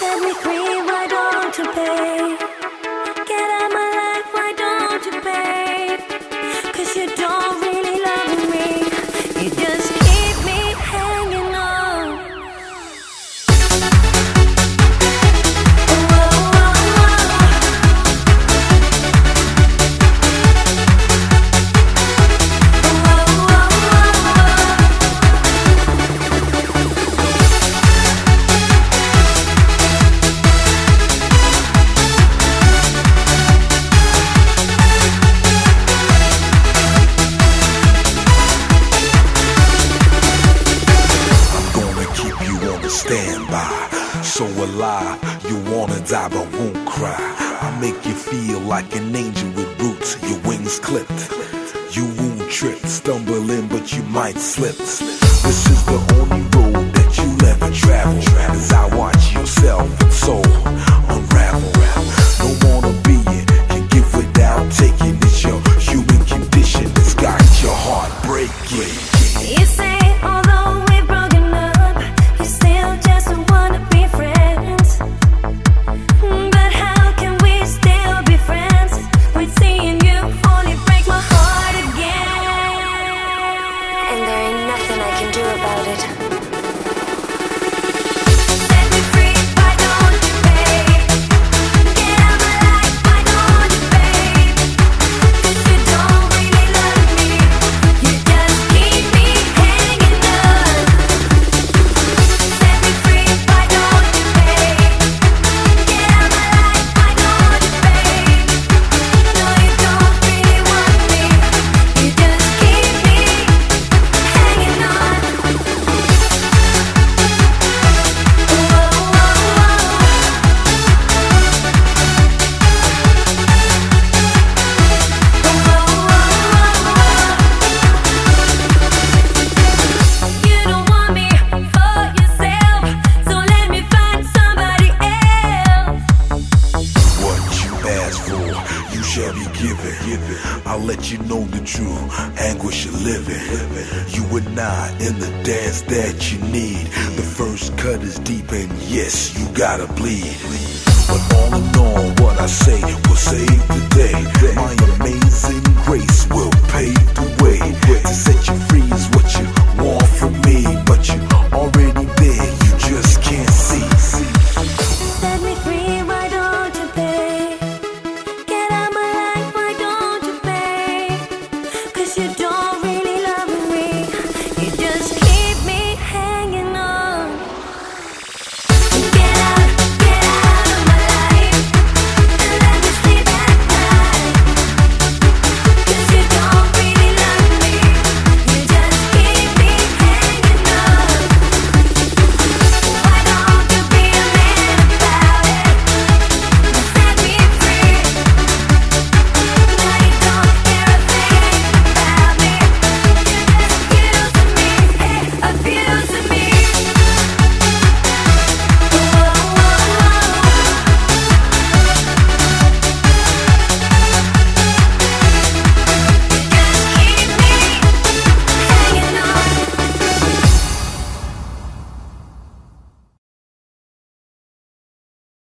Set me free, why don't you pay? Get out my life, why don't you pay? 'Cause you don't really love me. You just keep me hanging on. Standby, so alive, you wanna die but won't cry. I make you feel like an angel with roots, your wings clipped. You won't trip, stumbling but you might slip. This is the only road that you'll ever travel, as I watch yourself and soul unravel. No wanna be it, can give without taking. It's your human condition that's got your heart breaking. You say although we've broken up, you still just wanna be friends. But how can we still be friends with seeing you only break my heart again? And there ain't nothing I can do about it. Set me free, why don't you pay? Get out my life, why don't you pay? 'Cause you don't really love me. You just keep me hanging on. Set me free, why don't you pay? Get out my life, why don't you pay? No, you don't really want me. You just keep me hanging on. You don't want me for yourself, so let me find somebody else. What you ask for, you shall be given. I'll let you know the true anguish of living. You and I in the dance that you need. The first cut is deep and yes, you gotta bleed. But all in all, what I say will save the day. My amazing grace will pave the way. To set you free is what you want from me, but you already